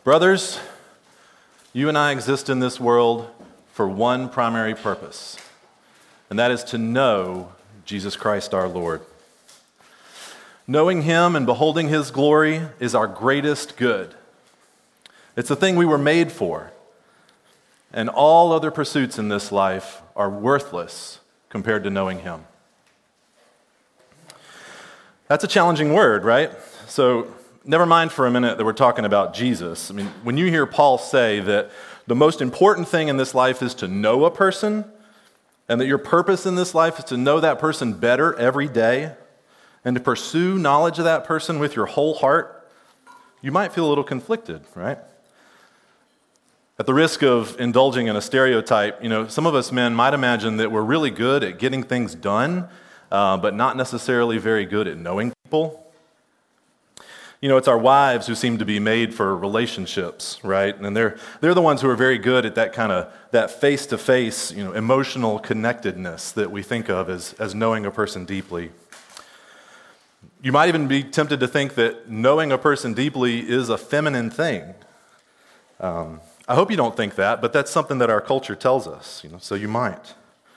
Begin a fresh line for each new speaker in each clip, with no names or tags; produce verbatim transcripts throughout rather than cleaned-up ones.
Brothers, you and I exist in this world for one primary purpose, and that is to know Jesus Christ our Lord. Knowing Him and beholding His glory is our greatest good. It's the thing we were made for, and all other pursuits in this life are worthless compared to knowing Him. That's a challenging word, right? So never mind for a minute that we're talking about Jesus. I mean, when you hear Paul say that the most important thing in this life is to know a person, and that your purpose in this life is to know that person better every day, and to pursue knowledge of that person with your whole heart, you might feel a little conflicted, right? At the risk of indulging in a stereotype, you know, some of us men might imagine that we're really good at getting things done, uh, but not necessarily very good at knowing people. You know, it's our wives who seem to be made for relationships, right? And they're they're the ones who are very good at that kind of, that face-to-face, you know, emotional connectedness that we think of as, as knowing a person deeply. You might even be tempted to think that knowing a person deeply is a feminine thing. Um, I hope you don't think that, but that's something that our culture tells us, you know, so you might.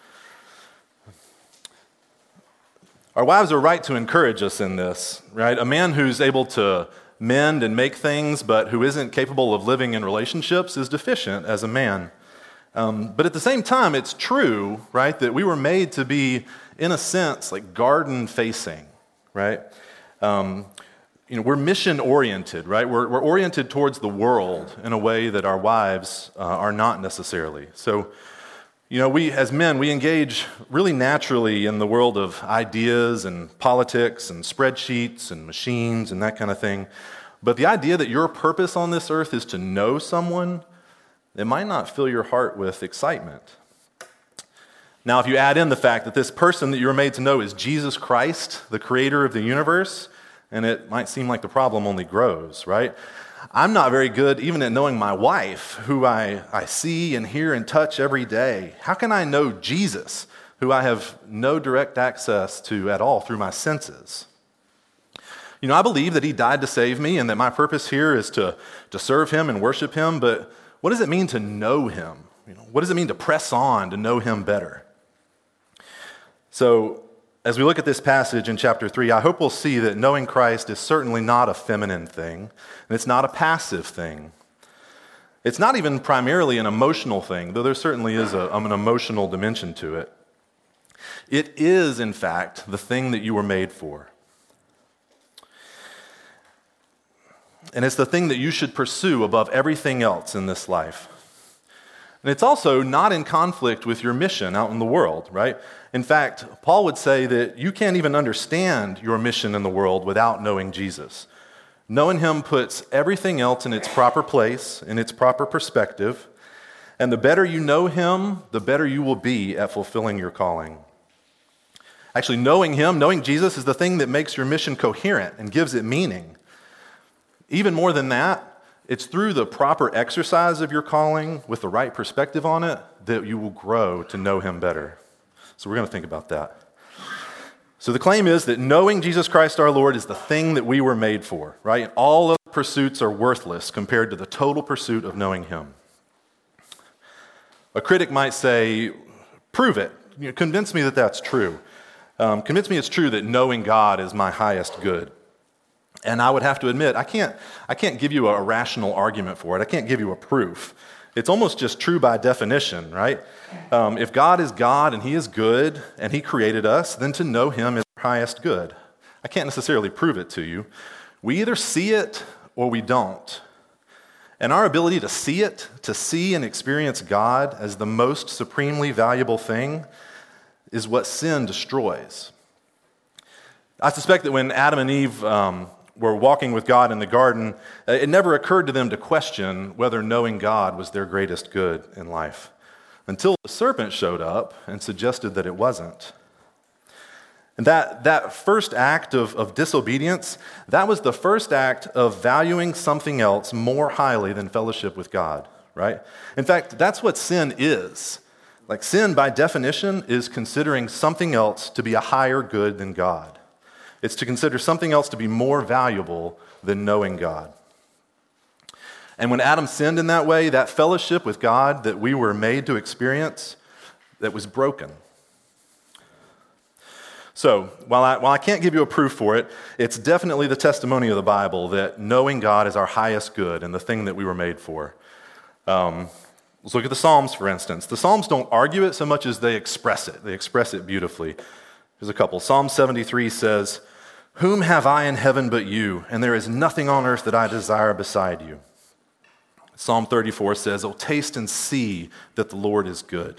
Our wives are right to encourage us in this, right? A man who's able to mend and make things, but who isn't capable of living in relationships is deficient as a man. Um, but at the same time, it's true, right, that we were made to be, in a sense, like garden-facing, right? Um, you know, we're mission-oriented, right? We're, we're oriented towards the world in a way that our wives uh, are not necessarily. So, you know, we as men, we engage really naturally in the world of ideas and politics and spreadsheets and machines and that kind of thing. But the idea that your purpose on this earth is to know someone, it might not fill your heart with excitement. Now, if you add in the fact that this person that you were made to know is Jesus Christ, the creator of the universe, and it might seem like the problem only grows, right? I'm not very good even at knowing my wife, who I, I see and hear and touch every day. How can I know Jesus, who I have no direct access to at all through my senses? You know, I believe that He died to save me and that my purpose here is to, to serve Him and worship Him, but what does it mean to know Him? You know, what does it mean to press on to know Him better? So, as we look at this passage in chapter three, I hope we'll see that knowing Christ is certainly not a feminine thing, and it's not a passive thing. It's not even primarily an emotional thing, though there certainly is a, an emotional dimension to it. It is, in fact, the thing that you were made for. And it's the thing that you should pursue above everything else in this life. And it's also not in conflict with your mission out in the world, right? In fact, Paul would say that you can't even understand your mission in the world without knowing Jesus. Knowing Him puts everything else in its proper place, in its proper perspective, and the better you know Him, the better you will be at fulfilling your calling. Actually, knowing Him, knowing Jesus, is the thing that makes your mission coherent and gives it meaning. Even more than that, it's through the proper exercise of your calling with the right perspective on it that you will grow to know Him better. So we're going to think about that. So the claim is that knowing Jesus Christ our Lord is the thing that we were made for, right? All other pursuits are worthless compared to the total pursuit of knowing Him. A critic might say, prove it. You know, convince me that that's true. Um, convince me it's true that knowing God is my highest good. And I would have to admit, I can't, I can't give you a rational argument for it. I can't give you a proof. It's almost just true by definition, right? Um, if God is God and He is good and He created us, then to know Him is our highest good. I can't necessarily prove it to you. We either see it or we don't. And our ability to see it, to see and experience God as the most supremely valuable thing, is what sin destroys. I suspect that when Adam and Eve um, were walking with God in the garden, it never occurred to them to question whether knowing God was their greatest good in life, until the serpent showed up and suggested that it wasn't. And that, that first act of, of disobedience, that was the first act of valuing something else more highly than fellowship with God, right? In fact, that's what sin is. Like, sin, by definition, is considering something else to be a higher good than God. It's to consider something else to be more valuable than knowing God. And when Adam sinned in that way, that fellowship with God that we were made to experience, that was broken. So, while I, while I can't give you a proof for it, it's definitely the testimony of the Bible that knowing God is our highest good and the thing that we were made for. Um, let's look at the Psalms, for instance. The Psalms don't argue it so much as they express it. They express it beautifully. Here's a couple. Psalm seventy-three says, "Whom have I in heaven but you? And there is nothing on earth that I desire beside you." Psalm thirty-four says, "Oh, taste and see that the Lord is good."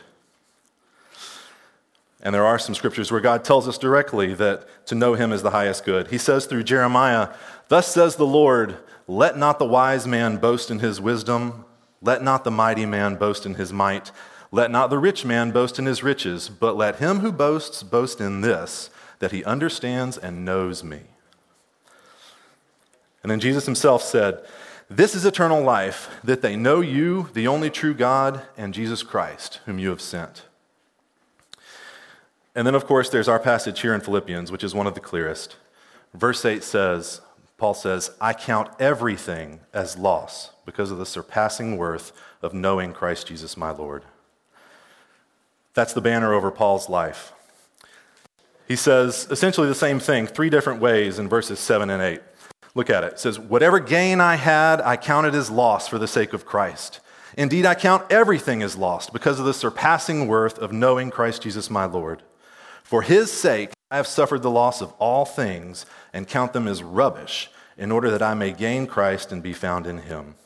And there are some scriptures where God tells us directly that to know him is the highest good. He says through Jeremiah, "Thus says the Lord, let not the wise man boast in his wisdom, let not the mighty man boast in his might, let not the rich man boast in his riches, but let him who boasts boast in this, that he understands and knows me." And then Jesus himself said, "This is eternal life, that they know you, the only true God, and Jesus Christ, whom you have sent." And then, of course, there's our passage here in Philippians, which is one of the clearest. Verse eight says, Paul says, "I count everything as loss because of the surpassing worth of knowing Christ Jesus my Lord." That's the banner over Paul's life. He says essentially the same thing three different ways in verses seven and eight. Look at it. It says, "Whatever gain I had, I counted as loss for the sake of Christ. Indeed, I count everything as lost because of the surpassing worth of knowing Christ Jesus my Lord. For his sake, I have suffered the loss of all things and count them as rubbish in order that I may gain Christ and be found in him."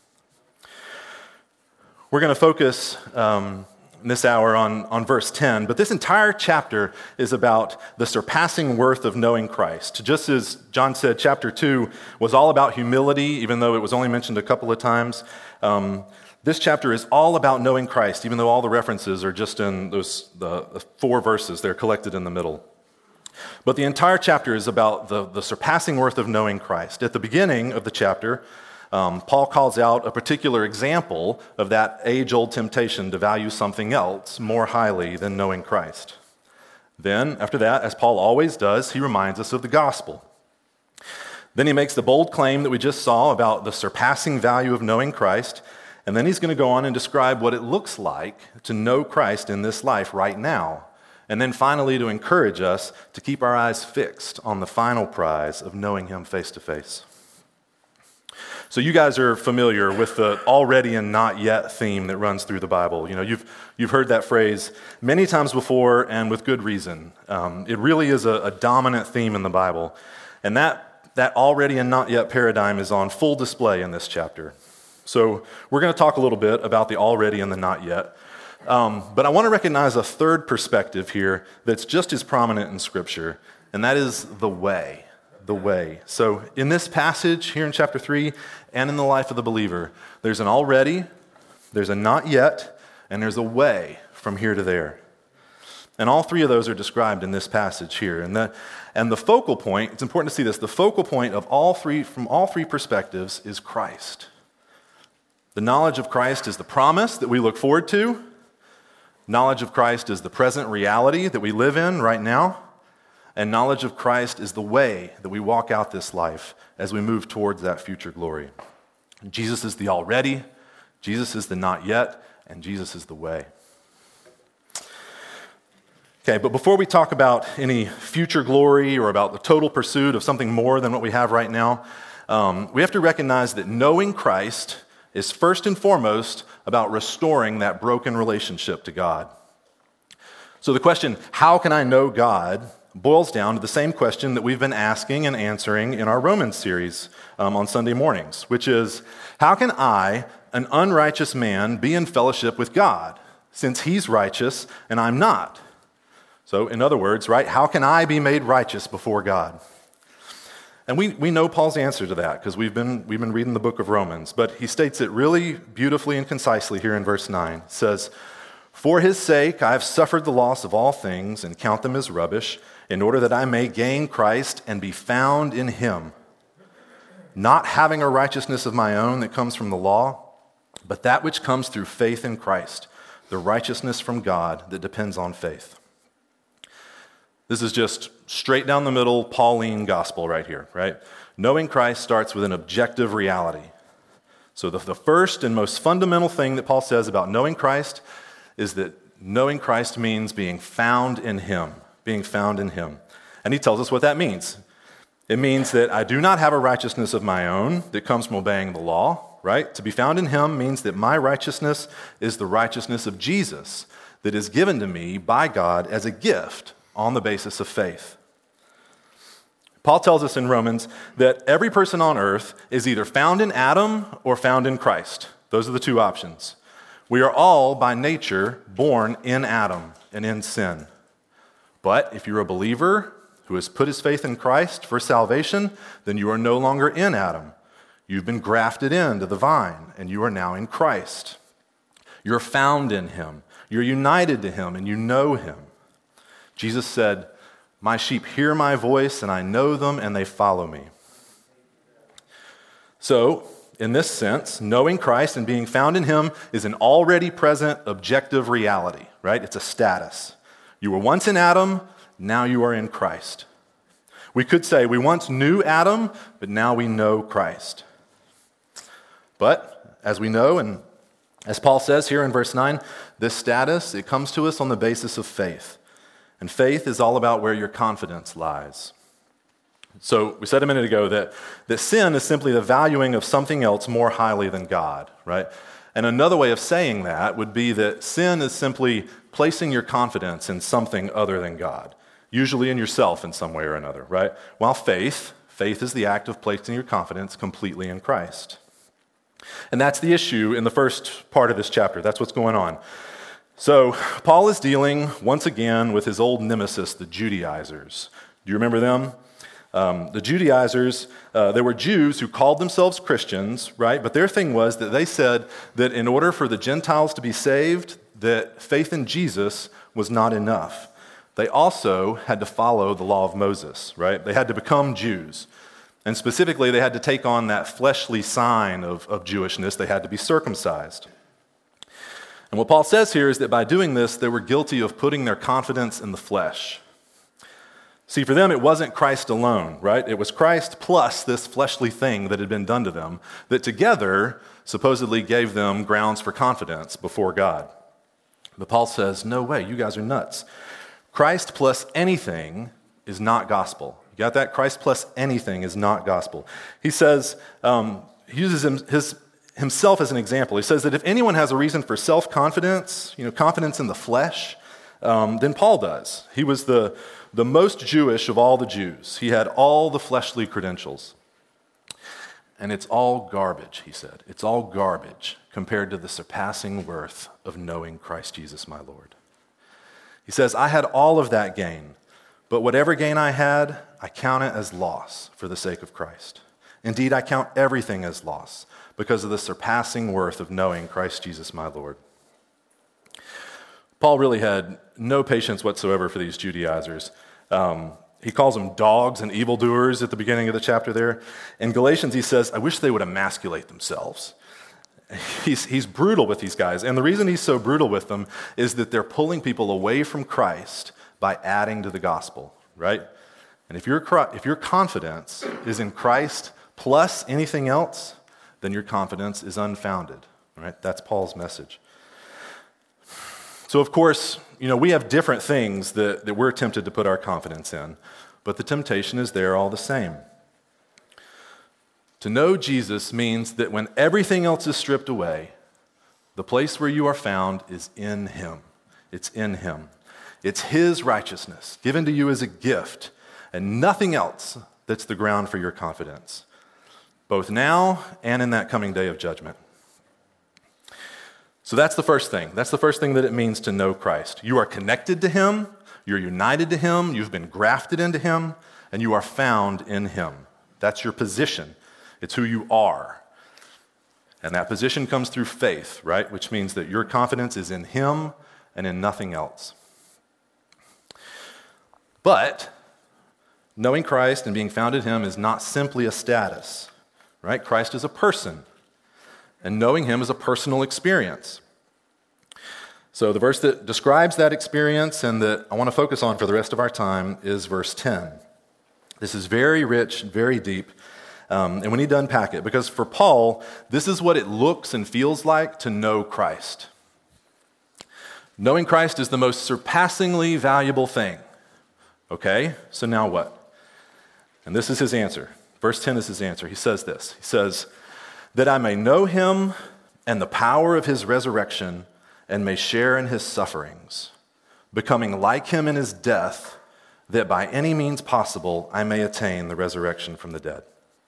We're going to focus um, this hour on, on verse ten, but this entire chapter is about the surpassing worth of knowing Christ. Just as John said, chapter two was all about humility, even though it was only mentioned a couple of times. Um, This chapter is all about knowing Christ, even though all the references are just in those the, the four verses. They're collected in the middle. But the entire chapter is about the, the surpassing worth of knowing Christ. At the beginning of the chapter, um, Paul calls out a particular example of that age-old temptation to value something else more highly than knowing Christ. Then, after that, as Paul always does, he reminds us of the gospel. Then he makes the bold claim that we just saw about the surpassing value of knowing Christ. And then he's going to go on and describe what it looks like to know Christ in this life right now. And then finally to encourage us to keep our eyes fixed on the final prize of knowing him face to face. So you guys are familiar with the already and not yet theme that runs through the Bible. You know, you've you've heard that phrase many times before and with good reason. Um, it really is a, a dominant theme in the Bible. And that, that already and not yet paradigm is on full display in this chapter. So we're going to talk a little bit about the already and the not yet. Um, but I want to recognize a third perspective here that's just as prominent in Scripture, and that is the way. The way. So in this passage here in chapter three and in the life of the believer, there's an already, there's a not yet, and there's a way from here to there. And all three of those are described in this passage here. And the, and the focal point, it's important to see this, the focal point of all three, from all three perspectives is Christ. The knowledge of Christ is the promise that we look forward to. Knowledge of Christ is the present reality that we live in right now. And knowledge of Christ is the way that we walk out this life as we move towards that future glory. Jesus is the already, Jesus is the not yet, and Jesus is the way. Okay, but before we talk about any future glory or about the total pursuit of something more than what we have right now, um, we have to recognize that knowing Christ is first and foremost about restoring that broken relationship to God. So the question, how can I know God, boils down to the same question that we've been asking and answering in our Romans series um, on Sunday mornings, which is, how can I, an unrighteous man, be in fellowship with God, since he's righteous and I'm not? So in other words, right, how can I be made righteous before God? And we, we know Paul's answer to that because we've been, we've been reading the book of Romans, but he states it really beautifully and concisely here in verse nine. It says, "For his sake I have suffered the loss of all things and count them as rubbish, in order that I may gain Christ and be found in him, not having a righteousness of my own that comes from the law, but that which comes through faith in Christ, the righteousness from God that depends on faith." This is just straight down the middle Pauline gospel right here, right? Knowing Christ starts with an objective reality. So the, the first and most fundamental thing that Paul says about knowing Christ is that knowing Christ means being found in him, being found in him. And he tells us what that means. It means that I do not have a righteousness of my own that comes from obeying the law, right? To be found in him means that my righteousness is the righteousness of Jesus that is given to me by God as a gift on the basis of faith. Paul tells us in Romans that every person on earth is either found in Adam or found in Christ. Those are the two options. We are all, by nature, born in Adam and in sin. But if you're a believer who has put his faith in Christ for salvation, then you are no longer in Adam. You've been grafted into the vine, and you are now in Christ. You're found in him. You're united to him, and you know him. Jesus said, "My sheep hear my voice, and I know them, and they follow me." So, in this sense, knowing Christ and being found in him is an already present objective reality, right? It's a status. You were once in Adam, now you are in Christ. We could say we once knew Adam, but now we know Christ. But, as we know, and as Paul says here in verse nine, this status, it comes to us on the basis of faith. And faith is all about where your confidence lies. So we said a minute ago that, that sin is simply the valuing of something else more highly than God, right? And another way of saying that would be that sin is simply placing your confidence in something other than God, usually in yourself in some way or another, right? While faith, faith is the act of placing your confidence completely in Christ. And that's the issue in the first part of this chapter. That's what's going on. So Paul is dealing once again with his old nemesis, the Judaizers. Do you remember them? Um, the Judaizers, uh, they were Jews who called themselves Christians, right? But their thing was that they said that in order for the Gentiles to be saved, that faith in Jesus was not enough. They also had to follow the law of Moses, right? They had to become Jews. And specifically, they had to take on that fleshly sign of, of Jewishness. They had to be circumcised. And what Paul says here is that by doing this, they were guilty of putting their confidence in the flesh. See, for them, it wasn't Christ alone, right? It was Christ plus this fleshly thing that had been done to them that together supposedly gave them grounds for confidence before God. But Paul says, no way, you guys are nuts. Christ plus anything is not gospel. You got that? Christ plus anything is not gospel. He says, um, he uses him, his, himself as an example. He says that if anyone has a reason for self-confidence, you know, confidence in the flesh, um, then Paul does. He was the, the most Jewish of all the Jews. He had all the fleshly credentials. And it's all garbage, he said. It's all garbage compared to the surpassing worth of knowing Christ Jesus, my Lord. He says, I had all of that gain, but whatever gain I had, I count it as loss for the sake of Christ. Indeed, I count everything as loss because of the surpassing worth of knowing Christ Jesus, my Lord. Paul really had no patience whatsoever for these Judaizers. Um, he calls them dogs and evildoers at the beginning of the chapter there. In Galatians, he says, I wish they would emasculate themselves. He's, he's brutal with these guys. And the reason he's so brutal with them is that they're pulling people away from Christ by adding to the gospel, right? And if your, if your confidence is in Christ plus anything else, then your confidence is unfounded, right? That's Paul's message. So, of course, you know, we have different things that, that we're tempted to put our confidence in, but the temptation is there all the same. To know Jesus means that when everything else is stripped away, the place where you are found is in him. It's in him. It's his righteousness given to you as a gift and nothing else that's the ground for your confidence, both now and in that coming day of judgment. So that's the first thing. That's the first thing that it means to know Christ. You are connected to him, you're united to him, you've been grafted into him, and you are found in him. That's your position. It's who you are. And that position comes through faith, right? Which means that your confidence is in him and in nothing else. But knowing Christ and being found in him is not simply a status, right? Christ is a person, and knowing him is a personal experience. So the verse that describes that experience and that I want to focus on for the rest of our time is verse ten. This is very rich, very deep, Um, and we need to unpack it, because for Paul, this is what it looks and feels like to know Christ. Knowing Christ is the most surpassingly valuable thing. Okay, so now what? And this is his answer. Verse ten is his answer. He says this. He says, that I may know him and the power of his resurrection and may share in his sufferings, becoming like him in his death, that by any means possible I may attain the resurrection from the dead.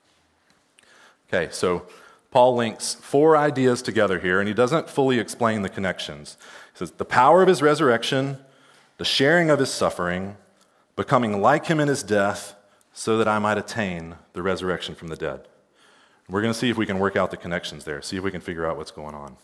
Okay, so Paul links four ideas together here, and he doesn't fully explain the connections. He says, the power of his resurrection, the sharing of his suffering, becoming like him in his death, so that I might attain the resurrection from the dead. We're going to see if we can work out the connections there, see if we can figure out what's going on.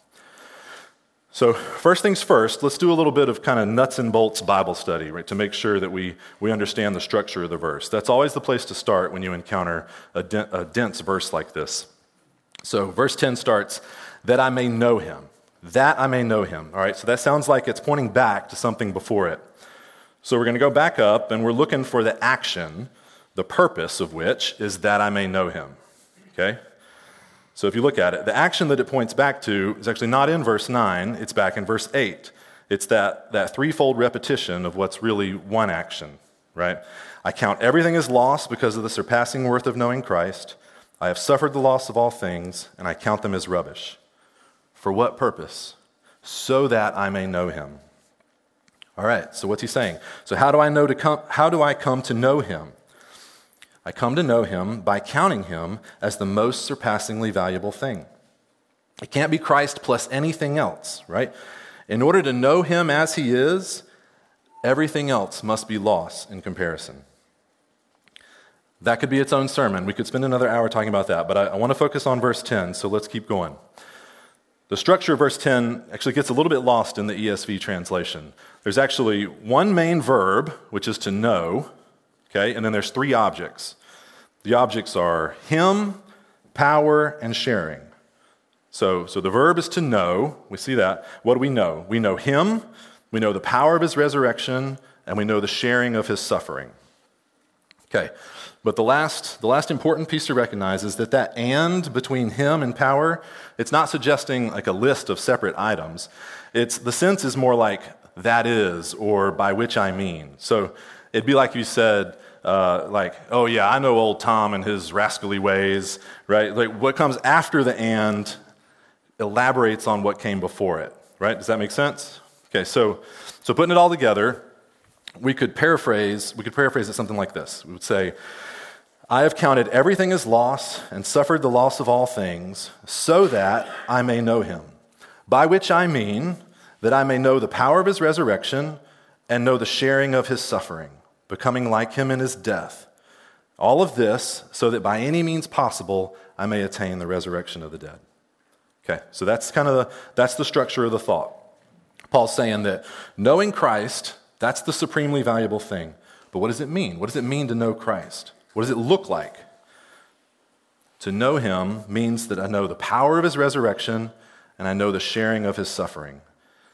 So first things first, let's do a little bit of kind of nuts and bolts Bible study, right, to make sure that we, we understand the structure of the verse. That's always the place to start when you encounter a, de- a dense verse like this. So verse ten starts, that I may know him. That I may know him. All right, so that sounds like it's pointing back to something before it. So we're going to go back up, and we're looking for the action, the purpose of which is that I may know him. Okay? So if you look at it, the action that it points back to is actually not in verse nine, it's back in verse eight. It's that, that threefold repetition of what's really one action, right? I count everything as loss because of the surpassing worth of knowing Christ. I have suffered the loss of all things, and I count them as rubbish. For what purpose? So that I may know him. All right, so what's he saying? So how do I know to come, how do I come to know him? I come to know him by counting him as the most surpassingly valuable thing. It can't be Christ plus anything else, right? In order to know him as he is, everything else must be loss in comparison. That could be its own sermon. We could spend another hour talking about that, but I, I want to focus on verse ten, so let's keep going. The structure of verse ten actually gets a little bit lost in the E S V translation. There's actually one main verb, which is to know, okay, and then there's three objects. The objects are him, power, and sharing. So, so the verb is to know. We see that. What do we know? We know him, we know the power of his resurrection, and we know the sharing of his suffering. Okay, but the last, the last important piece to recognize is that that and between him and power, it's not suggesting like a list of separate items. It's, the sense is more like that is, or by which I mean. So it'd be like you said, uh, like, oh yeah, I know old Tom and his rascally ways, right? Like what comes after the and elaborates on what came before it, right? Does that make sense? Okay, so so putting it all together, we could paraphrase, we could paraphrase it something like this. We would say, I have counted everything as loss and suffered the loss of all things so that I may know him, by which I mean that I may know the power of his resurrection and know the sharing of his suffering, becoming like him in his death. All of this so that by any means possible I may attain the resurrection of the dead. Okay, so that's kind of the, that's the structure of the thought. Paul's saying that knowing Christ, that's the supremely valuable thing. But what does it mean? What does it mean to know Christ? What does it look like? To know him means that I know the power of his resurrection and I know the sharing of his suffering.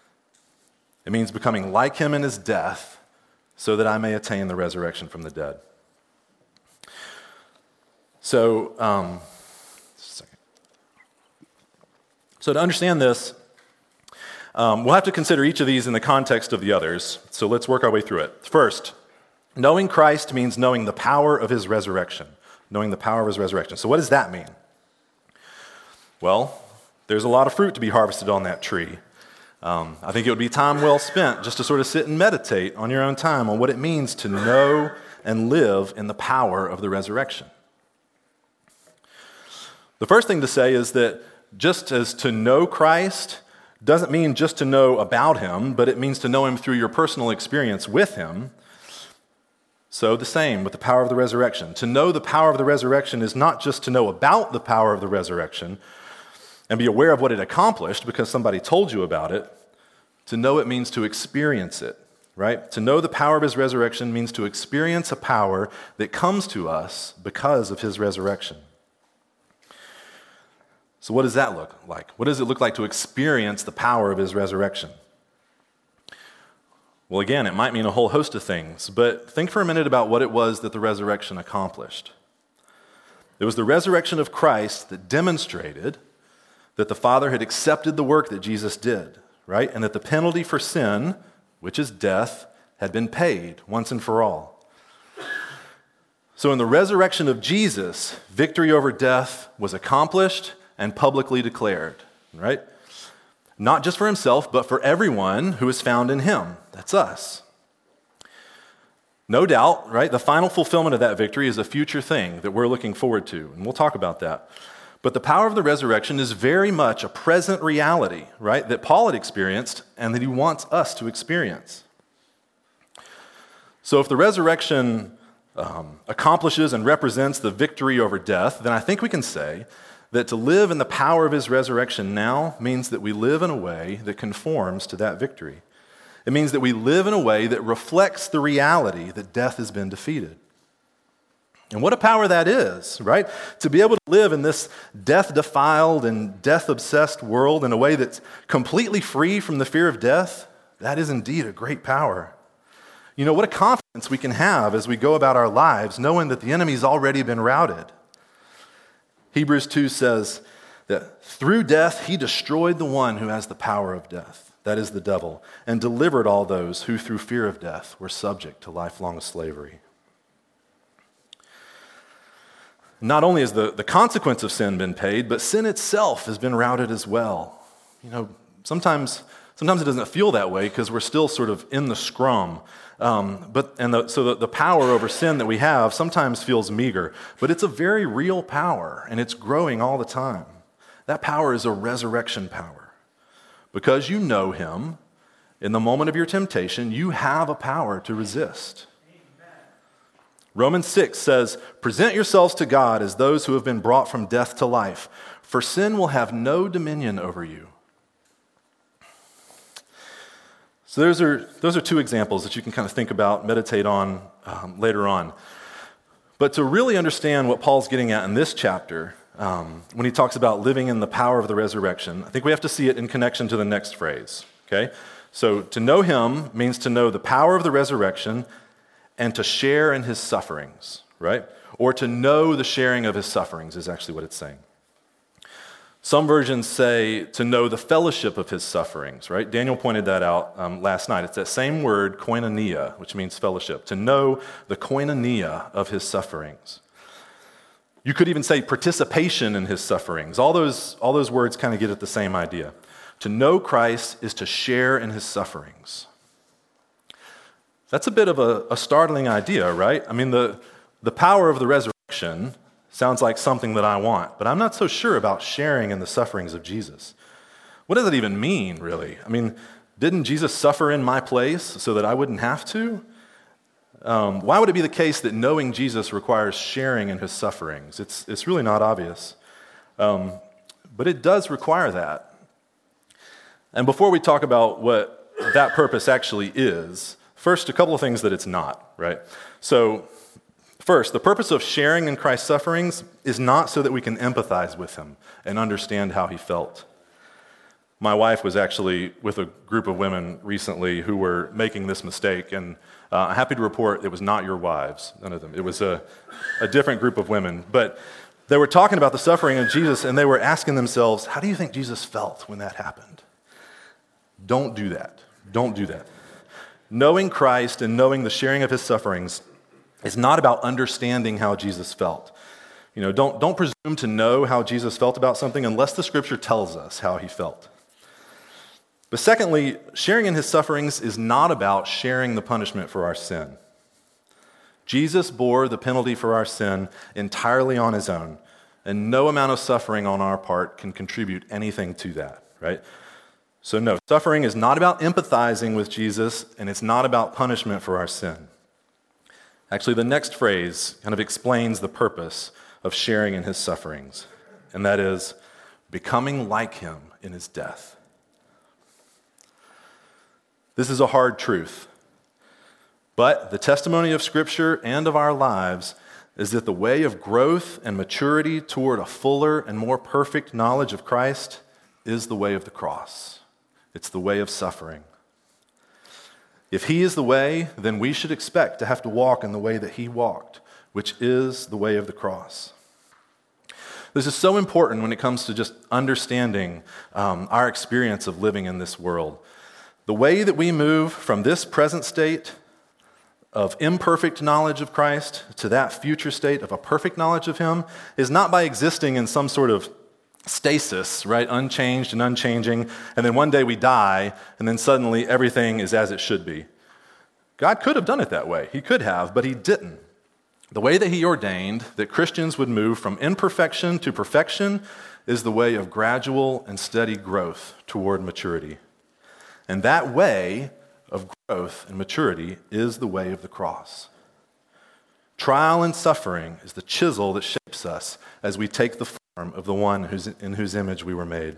It means becoming like him in his death so that I may attain the resurrection from the dead. So, um, just a second. So to understand this, um, we'll have to consider each of these in the context of the others. So let's work our way through it. First, knowing Christ means knowing the power of his resurrection. Knowing the power of his resurrection. So what does that mean? Well, there's a lot of fruit to be harvested on that tree. Um, I think it would be time well spent just to sort of sit and meditate on your own time on what it means to know and live in the power of the resurrection. The first thing to say is that just as to know Christ doesn't mean just to know about him, but it means to know him through your personal experience with him. So the same with the power of the resurrection. To know the power of the resurrection is not just to know about the power of the resurrection and be aware of what it accomplished because somebody told you about it. To know it means to experience it, right? To know the power of his resurrection means to experience a power that comes to us because of his resurrection. So what does that look like? What does it look like to experience the power of his resurrection? Well, again, it might mean a whole host of things, but think for a minute about what it was that the resurrection accomplished. It was the resurrection of Christ that demonstrated that the Father had accepted the work that Jesus did, right? And that the penalty for sin, which is death, had been paid once and for all. So in the resurrection of Jesus, victory over death was accomplished and publicly declared, right? Not just for himself, but for everyone who is found in him. That's us. No doubt, right? The final fulfillment of that victory is a future thing that we're looking forward to, and we'll talk about that. But the power of the resurrection is very much a present reality, right, that Paul had experienced and that he wants us to experience. So if the resurrection um, accomplishes and represents the victory over death, then I think we can say that to live in the power of his resurrection now means that we live in a way that conforms to that victory. It means that we live in a way that reflects the reality that death has been defeated. And what a power that is, right? To be able to live in this death-defiled and death-obsessed world in a way that's completely free from the fear of death, that is indeed a great power. You know, what a confidence we can have as we go about our lives, knowing that the enemy's already been routed. Hebrews two says that through death, he destroyed the one who has the power of death, that is the devil, and delivered all those who through fear of death were subject to lifelong slavery. Not only has the, the consequence of sin been paid, but sin itself has been routed as well. You know, sometimes sometimes it doesn't feel that way because we're still sort of in the scrum. Um, but and the, so the, the power over sin that we have sometimes feels meager, but it's a very real power, and it's growing all the time. That power is a resurrection power. Because you know him, in the moment of your temptation, you have a power to resist. Romans six says, "Present yourselves to God as those who have been brought from death to life, for sin will have no dominion over you." So those are, those are two examples that you can kind of think about, meditate on um, later on. But to really understand what Paul's getting at in this chapter, um, when he talks about living in the power of the resurrection, I think we have to see it in connection to the next phrase, okay? So to know him means to know the power of the resurrection and to share in his sufferings, right? Or to know the sharing of his sufferings is actually what it's saying. Some versions say to know the fellowship of his sufferings, right? Daniel pointed that out um, last night. It's that same word, koinonia, which means fellowship. To know the koinonia of his sufferings. You could even say participation in his sufferings. All those, all those words kind of get at the same idea. To know Christ is to share in his sufferings. That's a bit of a, a startling idea, right? I mean, the, the power of the resurrection sounds like something that I want, but I'm not so sure about sharing in the sufferings of Jesus. What does it even mean, really? I mean, didn't Jesus suffer in my place so that I wouldn't have to? Um, why would it be the case that knowing Jesus requires sharing in his sufferings? It's, it's really not obvious. Um, but it does require that. And before we talk about what that purpose actually is, first, a couple of things that it's not, right? So, first, the purpose of sharing in Christ's sufferings is not so that we can empathize with him and understand how he felt. My wife was actually with a group of women recently who were making this mistake, and uh, I'm happy to report it was not your wives, none of them. It was a, a different group of women. But they were talking about the suffering of Jesus, and they were asking themselves, how do you think Jesus felt when that happened? Don't do that. Don't do that. Knowing Christ and knowing the sharing of his sufferings is not about understanding how Jesus felt. You know, don't, don't presume to know how Jesus felt about something unless the scripture tells us how he felt. But secondly, sharing in his sufferings is not about sharing the punishment for our sin. Jesus bore the penalty for our sin entirely on his own, and no amount of suffering on our part can contribute anything to that, right? So no, suffering is not about empathizing with Jesus, and it's not about punishment for our sin. Actually, the next phrase kind of explains the purpose of sharing in his sufferings, and that is becoming like him in his death. This is a hard truth, but the testimony of Scripture and of our lives is that the way of growth and maturity toward a fuller and more perfect knowledge of Christ is the way of the cross. It's the way of suffering. If he is the way, then we should expect to have to walk in the way that he walked, which is the way of the cross. This is so important when it comes to just understanding um, our experience of living in this world. The way that we move from this present state of imperfect knowledge of Christ to that future state of a perfect knowledge of him is not by existing in some sort of stasis, right? Unchanged and unchanging, and then one day we die, and then suddenly everything is as it should be. God could have done it that way. He could have, but he didn't. The way that he ordained that Christians would move from imperfection to perfection is the way of gradual and steady growth toward maturity. And that way of growth and maturity is the way of the cross. Trial and suffering is the chisel that shapes us as we take the form of the one who's, in whose image we were made.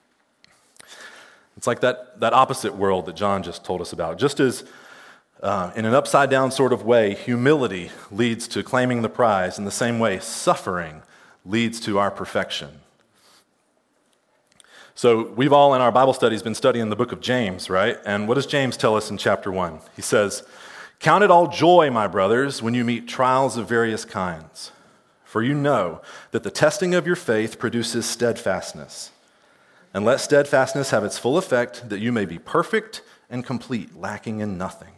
It's like that, that opposite world that John just told us about. Just as uh, in an upside-down sort of way, humility leads to claiming the prize, in the same way, suffering leads to our perfection. So we've all in our Bible studies been studying the book of James, right? And what does James tell us in chapter one? He says, "Count it all joy, my brothers, when you meet trials of various kinds. For you know that the testing of your faith produces steadfastness. And let steadfastness have its full effect, that you may be perfect and complete, lacking in nothing."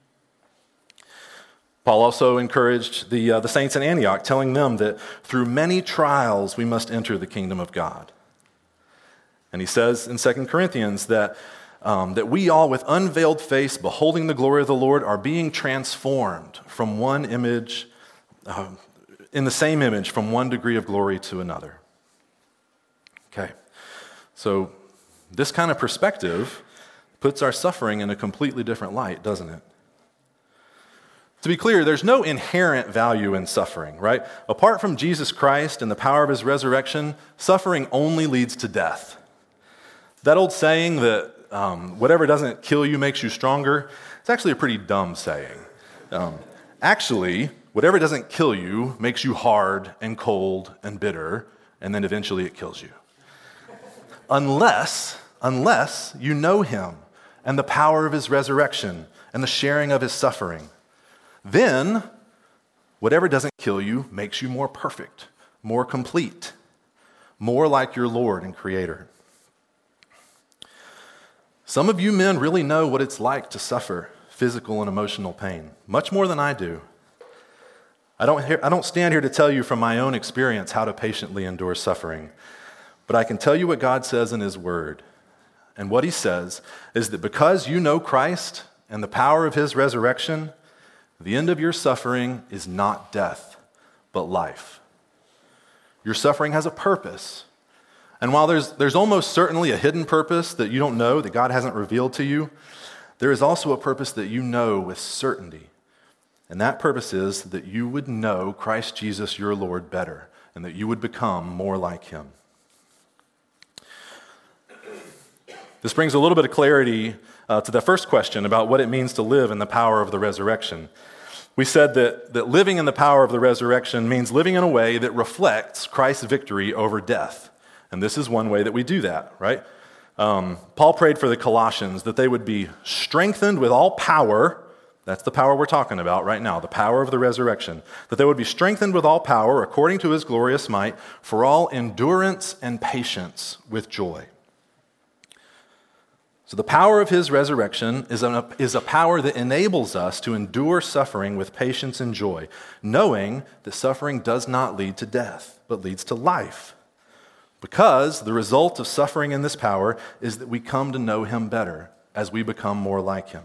Paul also encouraged the, uh, the saints in Antioch, telling them that through many trials we must enter the kingdom of God. And he says in Second Corinthians that, um, that we all with unveiled face, beholding the glory of the Lord, are being transformed from one image, uh, in the same image, from one degree of glory to another. Okay, so this kind of perspective puts our suffering in a completely different light, doesn't it? To be clear, there's no inherent value in suffering, right? Apart from Jesus Christ and the power of his resurrection, suffering only leads to death. That old saying that um, whatever doesn't kill you makes you stronger, it's actually a pretty dumb saying. Um, actually, whatever doesn't kill you makes you hard and cold and bitter, and then eventually it kills you. Unless, unless you know him and the power of his resurrection and the sharing of his suffering. Then, whatever doesn't kill you makes you more perfect, more complete, more like your Lord and Creator. Some of you men really know what it's like to suffer physical and emotional pain, much more than I do. I don't, hear, I don't stand here to tell you from my own experience how to patiently endure suffering, but I can tell you what God says in his word. And what he says is that because you know Christ and the power of his resurrection, the end of your suffering is not death, but life. Your suffering has a purpose. And while there's, there's almost certainly a hidden purpose that you don't know, that God hasn't revealed to you, there is also a purpose that you know with certainty. And that purpose is that you would know Christ Jesus, your Lord, better, and that you would become more like him. This brings a little bit of clarity uh, to the first question about what it means to live in the power of the resurrection. We said that, that living in the power of the resurrection means living in a way that reflects Christ's victory over death. And this is one way that we do that, right? Um, Paul prayed for the Colossians that they would be strengthened with all power. That's the power we're talking about right now, the power of the resurrection. That they would be strengthened with all power according to his glorious might for all endurance and patience with joy. So the power of his resurrection is a, is a power that enables us to endure suffering with patience and joy, knowing that suffering does not lead to death, but leads to life. Because the result of suffering in this power is that we come to know him better as we become more like him.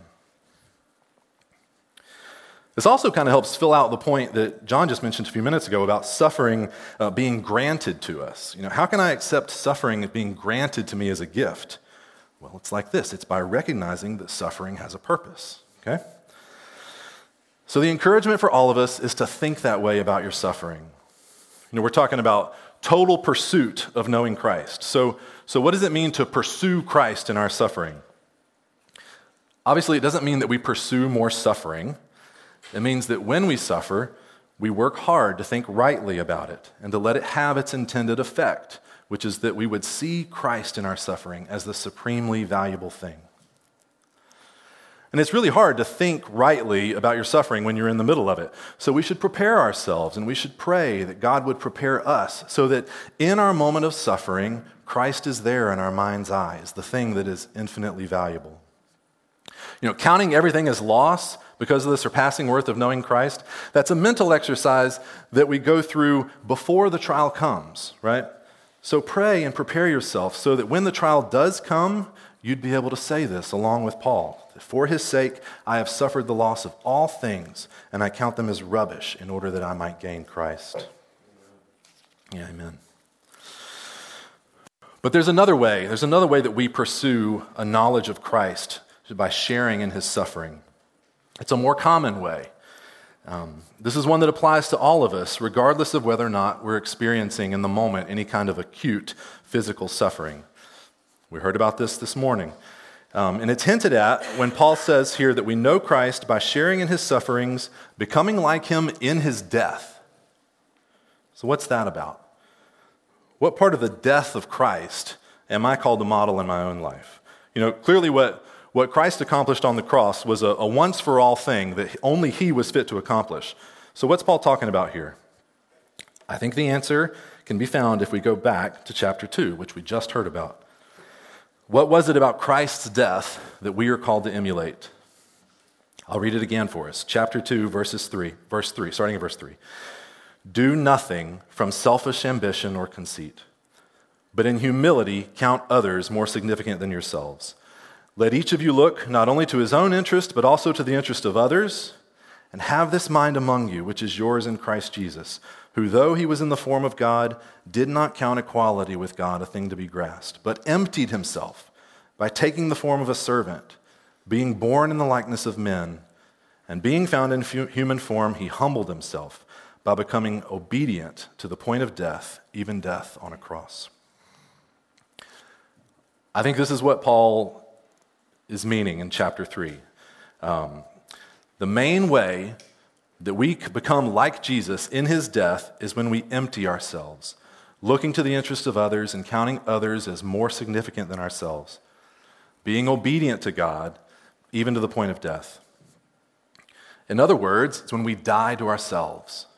This also kind of helps fill out the point that John just mentioned a few minutes ago about suffering uh, being granted to us. You know, how can I accept suffering being granted to me as a gift? Well, it's like this. It's by recognizing that suffering has a purpose, okay? So the encouragement for all of us is to think that way about your suffering. You know, we're talking about total pursuit of knowing Christ. So, so what does it mean to pursue Christ in our suffering? Obviously, it doesn't mean that we pursue more suffering. It means that when we suffer, we work hard to think rightly about it and to let it have its intended effect, which is that we would see Christ in our suffering as the supremely valuable thing. And it's really hard to think rightly about your suffering when you're in the middle of it. So we should prepare ourselves, and we should pray that God would prepare us so that in our moment of suffering, Christ is there in our mind's eyes, the thing that is infinitely valuable. You know, counting everything as loss because of the surpassing worth of knowing Christ, that's a mental exercise that we go through before the trial comes, right? So pray and prepare yourself so that when the trial does come, you'd be able to say this along with Paul. For his sake, I have suffered the loss of all things, and I count them as rubbish in order that I might gain Christ. Yeah, amen. But there's another way. There's another way that we pursue a knowledge of Christ by sharing in his suffering. It's a more common way. Um, this is one that applies to all of us, regardless of whether or not we're experiencing in the moment any kind of acute physical suffering. We heard about this this morning. Um, and it's hinted at when Paul says here that we know Christ by sharing in his sufferings, becoming like him in his death. So what's that about? What part of the death of Christ am I called to model in my own life? You know, clearly what, what Christ accomplished on the cross was a, a once-for-all thing that only he was fit to accomplish. So what's Paul talking about here? I think the answer can be found if we go back to chapter two, which we just heard about. What was it about Christ's death that we are called to emulate? I'll read it again for us. Chapter two, verses three, verse three, starting at verse three. Do nothing from selfish ambition or conceit, but in humility count others more significant than yourselves. Let each of you look not only to his own interest, but also to the interest of others, and have this mind among you, which is yours in Christ Jesus, who, though he was in the form of God, did not count equality with God a thing to be grasped, but emptied himself by taking the form of a servant, being born in the likeness of men, and being found in human form, he humbled himself by becoming obedient to the point of death, even death on a cross. I think this is what Paul is meaning in chapter three. Um, the main way that we become like Jesus in his death is when we empty ourselves, looking to the interest of others and counting others as more significant than ourselves, being obedient to God, even to the point of death. In other words, it's when we die to ourselves.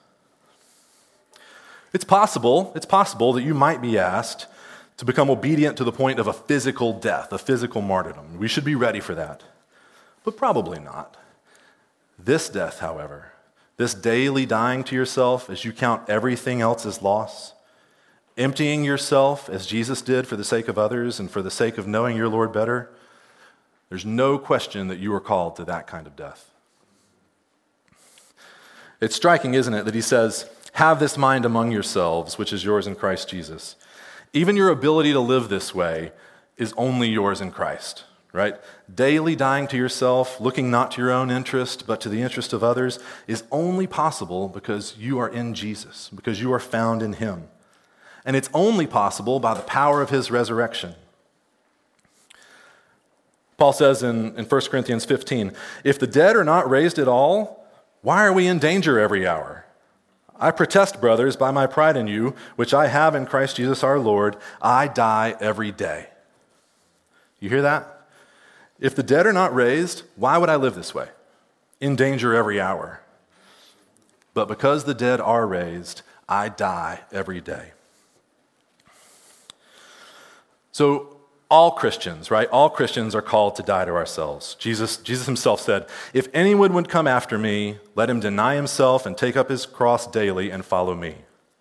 It's possible, it's possible that you might be asked to become obedient to the point of a physical death, a physical martyrdom. We should be ready for that, but probably not. This death, however, this daily dying to yourself as you count everything else as loss, emptying yourself as Jesus did for the sake of others and for the sake of knowing your Lord better, there's no question that you are called to that kind of death. It's striking, isn't it, that he says, have this mind among yourselves, which is yours in Christ Jesus. Even your ability to live this way is only yours in Christ, right? Daily dying to yourself, looking not to your own interest, but to the interest of others, is only possible because you are in Jesus, because you are found in him. And it's only possible by the power of his resurrection. Paul says in, in First Corinthians fifteen, if the dead are not raised at all, why are we in danger every hour? I protest, brothers, by my pride in you, which I have in Christ Jesus our Lord, I die every day. You hear that? If the dead are not raised, why would I live this way? In danger every hour. But because the dead are raised, I die every day. So all Christians, right? All Christians are called to die to ourselves. Jesus, Jesus himself said, if anyone would come after me, let him deny himself and take up his cross daily and follow me.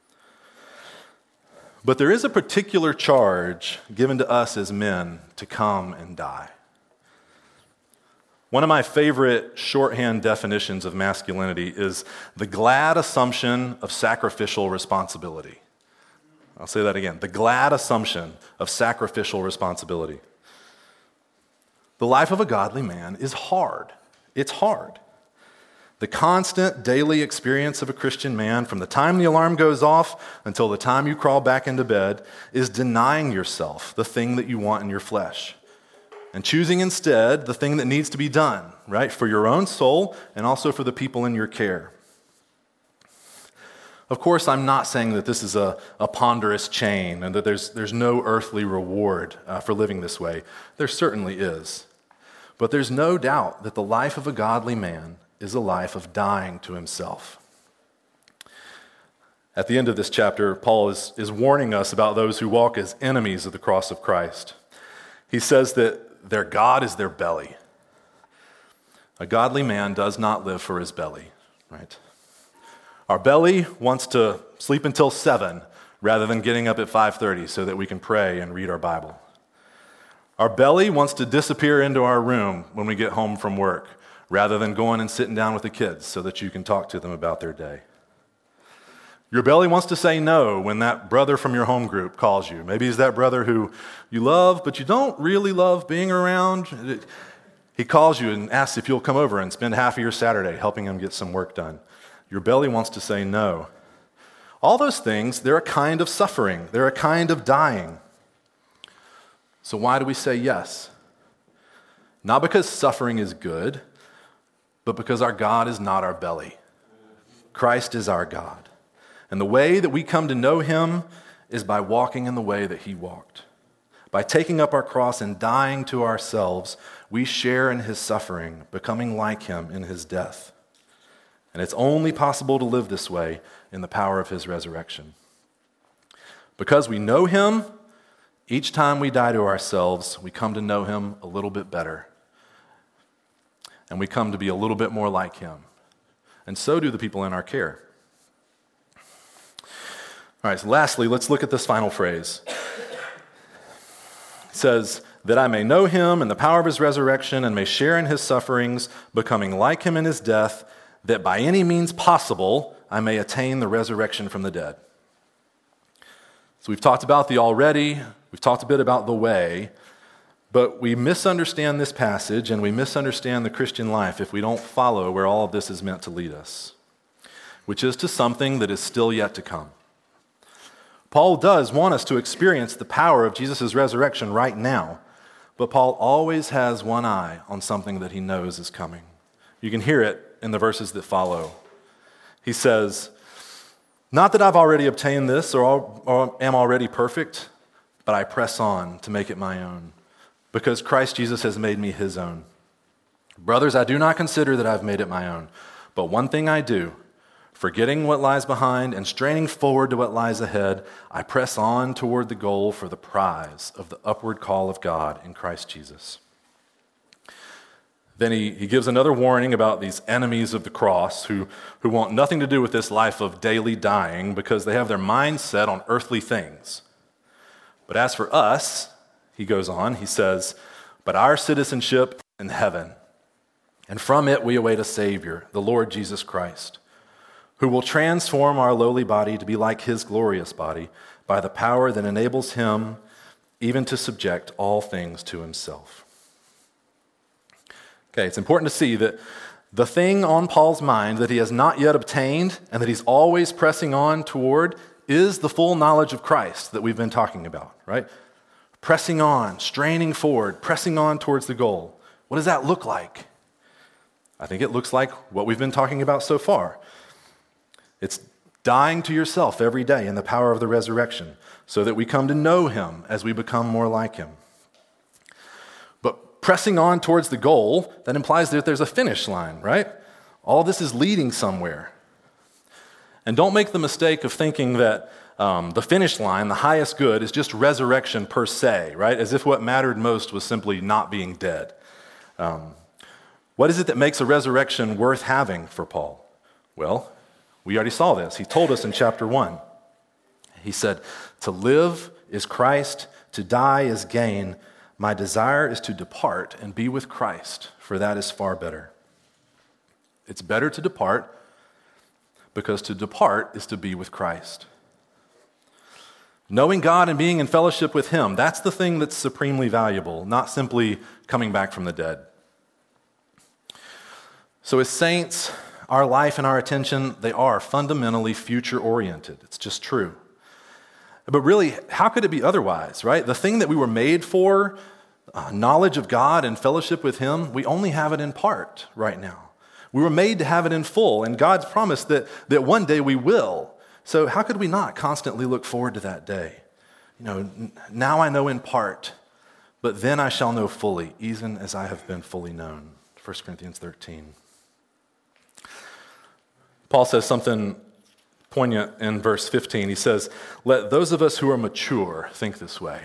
But there is a particular charge given to us as men to come and die. One of my favorite shorthand definitions of masculinity is the glad assumption of sacrificial responsibility. I'll say that again. The glad assumption of sacrificial responsibility. The life of a godly man is hard. It's hard. The constant daily experience of a Christian man from the time the alarm goes off until the time you crawl back into bed is denying yourself the thing that you want in your flesh and choosing instead the thing that needs to be done, right, for your own soul and also for the people in your care. Of course, I'm not saying that this is a, a ponderous chain and that there's, there's no earthly reward uh, for living this way. There certainly is. But there's no doubt that the life of a godly man is a life of dying to himself. At the end of this chapter, Paul is, is warning us about those who walk as enemies of the cross of Christ. He says that their God is their belly. A godly man does not live for his belly, right? Our belly wants to sleep until seven rather than getting up at five thirty so that we can pray and read our Bible. Our belly wants to disappear into our room when we get home from work rather than going and sitting down with the kids so that you can talk to them about their day. Your belly wants to say no when that brother from your home group calls you. Maybe he's that brother who you love, but you don't really love being around. He calls you and asks if you'll come over and spend half of your Saturday helping him get some work done. Your belly wants to say no. All those things, they're a kind of suffering. They're a kind of dying. So why do we say yes? Not because suffering is good, but because our God is not our belly. Christ is our God. And the way that we come to know him is by walking in the way that he walked. By taking up our cross and dying to ourselves, we share in his suffering, becoming like him in his death. And it's only possible to live this way in the power of his resurrection. Because we know him, each time we die to ourselves, we come to know him a little bit better. And we come to be a little bit more like him. And so do the people in our care. All right, so lastly, let's look at this final phrase. It says, that I may know him and the power of his resurrection and may share in his sufferings, becoming like him in his death, that by any means possible I may attain the resurrection from the dead. So we've talked about the already, we've talked a bit about the way, but we misunderstand this passage and we misunderstand the Christian life if we don't follow where all of this is meant to lead us, which is to something that is still yet to come. Paul does want us to experience the power of Jesus' resurrection right now, but Paul always has one eye on something that he knows is coming. You can hear it in the verses that follow. He says, not that I've already obtained this or, or am already perfect, but I press on to make it my own, because Christ Jesus has made me his own. Brothers, I do not consider that I've made it my own, but one thing I do, forgetting what lies behind and straining forward to what lies ahead, I press on toward the goal for the prize of the upward call of God in Christ Jesus. Then he, he gives another warning about these enemies of the cross who, who want nothing to do with this life of daily dying because they have their mind set on earthly things. But as for us, he goes on, he says, but our citizenship is in heaven, and from it we await a Savior, the Lord Jesus Christ, who will transform our lowly body to be like his glorious body by the power that enables him even to subject all things to himself. Okay, it's important to see that the thing on Paul's mind that he has not yet obtained and that he's always pressing on toward is the full knowledge of Christ that we've been talking about, right? Pressing on, straining forward, pressing on towards the goal. What does that look like? I think it looks like what we've been talking about so far. It's dying to yourself every day in the power of the resurrection so that we come to know him as we become more like him. But pressing on towards the goal, that implies that there's a finish line, right? All this is leading somewhere. And don't make the mistake of thinking that um, the finish line, the highest good, is just resurrection per se, right? As if what mattered most was simply not being dead. Um, what is it that makes a resurrection worth having for Paul? Well, we already saw this. He told us in chapter one. He said, to live is Christ, to die is gain. My desire is to depart and be with Christ, for that is far better. It's better to depart because to depart is to be with Christ. Knowing God and being in fellowship with him, that's the thing that's supremely valuable, not simply coming back from the dead. So as saints, our life and our attention, they are fundamentally future-oriented. It's just true. But really, how could it be otherwise, right? The thing that we were made for, uh, knowledge of God and fellowship with him, we only have it in part right now. We were made to have it in full, and God's promised that, that one day we will. So how could we not constantly look forward to that day? You know, now I know in part, but then I shall know fully, even as I have been fully known. First Corinthians thirteen. Paul says something poignant in verse fifteen. He says, let those of us who are mature think this way.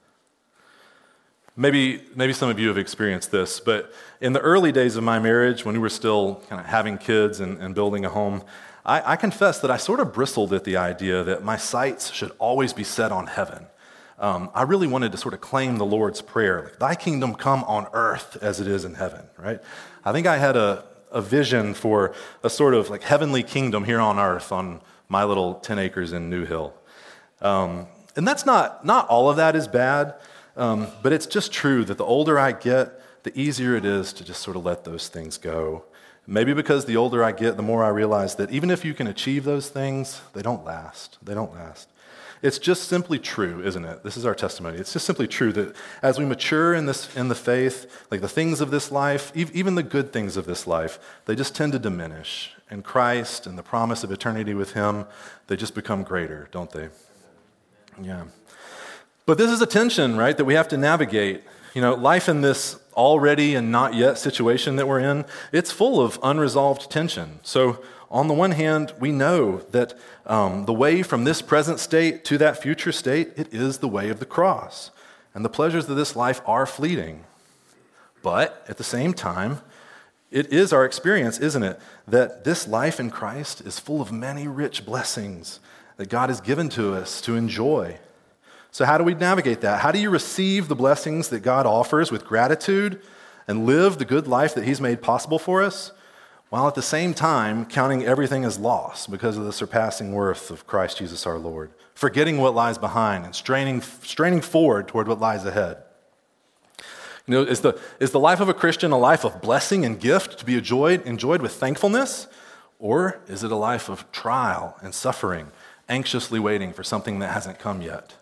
Maybe, maybe some of you have experienced this, but in the early days of my marriage, when we were still kind of having kids and, and building a home, I, I confess that I sort of bristled at the idea that my sights should always be set on heaven. Um, I really wanted to sort of claim the Lord's Prayer, like, thy kingdom come on earth as it is in heaven, right? I think I had a, a vision for a sort of like heavenly kingdom here on earth on my little ten acres in New Hill. Um, and that's not, not all of that is bad. Um, but it's just true that the older I get, the easier it is to just sort of let those things go. Maybe because the older I get, the more I realize that even if you can achieve those things, they don't last. They don't last. It's just simply true, isn't it? This is our testimony. It's just simply true that as we mature in this in the faith, like the things of this life, even the good things of this life, they just tend to diminish. And Christ and the promise of eternity with Him, they just become greater, don't they? Yeah. But this is a tension, right, that we have to navigate. You know, life in this already and not yet situation that we're in, it's full of unresolved tension. So on the one hand, we know that um, the way from this present state to that future state, it is the way of the cross. And the pleasures of this life are fleeting. But at the same time, it is our experience, isn't it, that this life in Christ is full of many rich blessings that God has given to us to enjoy. So how do we navigate that? How do you receive the blessings that God offers with gratitude and live the good life that He's made possible for us, while at the same time counting everything as loss because of the surpassing worth of Christ Jesus our Lord, forgetting what lies behind and straining, straining forward toward what lies ahead? You know, is the, is the life of a Christian a life of blessing and gift to be enjoyed, enjoyed with thankfulness? Or is it a life of trial and suffering, anxiously waiting for something that hasn't come yet?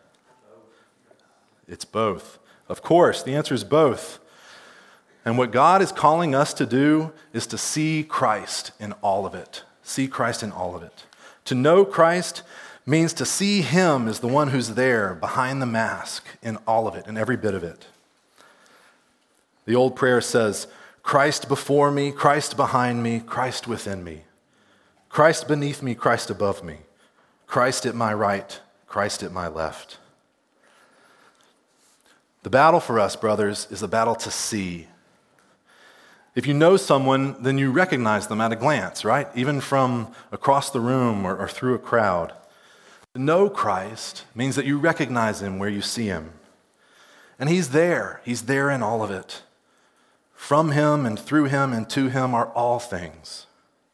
It's both. Of course, the answer is both. And what God is calling us to do is to see Christ in all of it. See Christ in all of it. To know Christ means to see Him as the one who's there behind the mask in all of it, in every bit of it. The old prayer says, Christ before me, Christ behind me, Christ within me. Christ beneath me, Christ above me. Christ at my right, Christ at my left. The battle for us, brothers, is a battle to see. If you know someone, then you recognize them at a glance, right? Even from across the room or, or through a crowd. To know Christ means that you recognize Him where you see Him. And He's there. He's there in all of it. From Him and through Him and to Him are all things.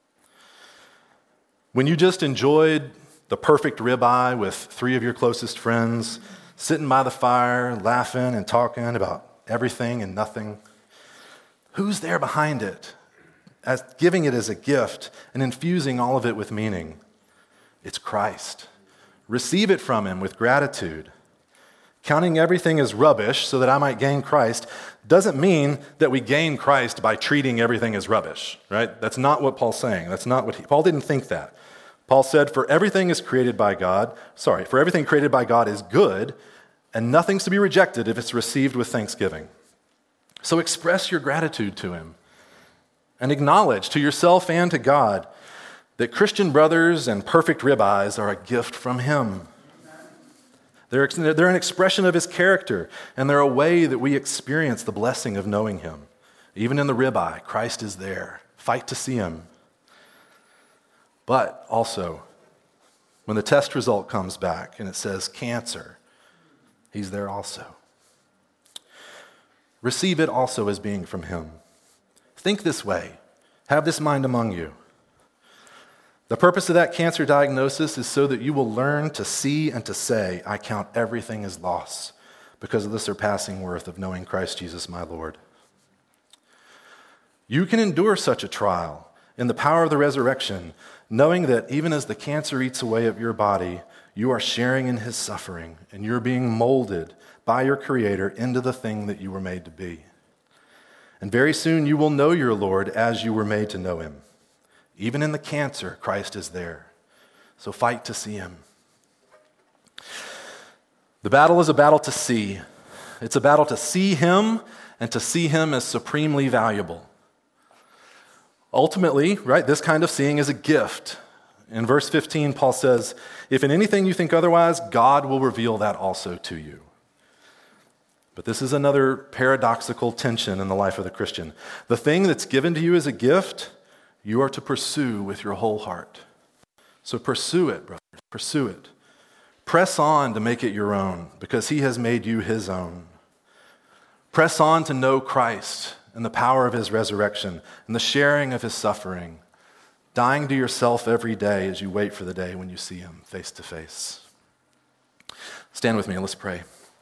When you just enjoyed the perfect ribeye with three of your closest friends, sitting by the fire, laughing and talking about everything and nothing, who's there behind it, as giving it as a gift and infusing all of it with meaning? It's Christ. Receive it from Him with gratitude. Counting everything as rubbish so that I might gain Christ doesn't mean that we gain Christ by treating everything as rubbish, right? That's not what Paul's saying. That's not what he, Paul didn't think that. Paul said, for everything is created by God, sorry, for everything created by God is good, and nothing's to be rejected if it's received with thanksgiving. So express your gratitude to Him and acknowledge to yourself and to God that Christian brothers and perfect ribeyes are a gift from Him. They're, they're an expression of His character, and they're a way that we experience the blessing of knowing Him. Even in the ribeye, Christ is there. Fight to see Him. But also, when the test result comes back and it says cancer, He's there also. Receive it also as being from Him. Think this way. Have this mind among you. The purpose of that cancer diagnosis is so that you will learn to see and to say, I count everything as loss because of the surpassing worth of knowing Christ Jesus my Lord. You can endure such a trial in the power of the resurrection, knowing that even as the cancer eats away at your body, you are sharing in His suffering and you're being molded by your Creator into the thing that you were made to be. And very soon you will know your Lord as you were made to know Him. Even in the cancer, Christ is there. So fight to see Him. The battle is a battle to see. It's a battle to see him and to see him as supremely valuable. Ultimately, right, this kind of seeing is a gift. In verse fifteen, Paul says, if in anything you think otherwise, God will reveal that also to you. But this is another paradoxical tension in the life of the Christian. The thing that's given to you as a gift, you are to pursue with your whole heart. So pursue it, brothers, pursue it. Press on to make it your own, because he has made you his own. Press on to know Christ and the power of his resurrection and the sharing of his suffering, dying to yourself every day as you wait for the day when you see him face to face. Stand with me and let's pray.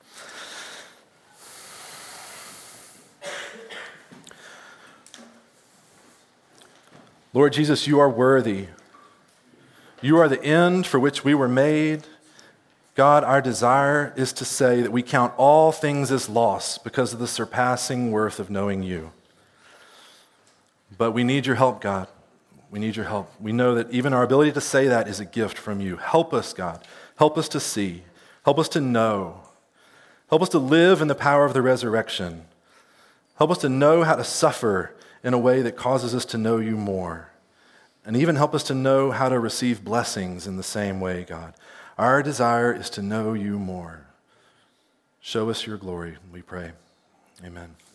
Lord Jesus, you are worthy. You are the end for which we were made. God, our desire is to say that we count all things as loss because of the surpassing worth of knowing you. But we need your help, God. We need your help. We know that even our ability to say that is a gift from you. Help us, God. Help us to see. Help us to know. Help us to live in the power of the resurrection. Help us to know how to suffer in a way that causes us to know you more. And even help us to know how to receive blessings in the same way, God. Our desire is to know you more. Show us your glory, we pray. Amen.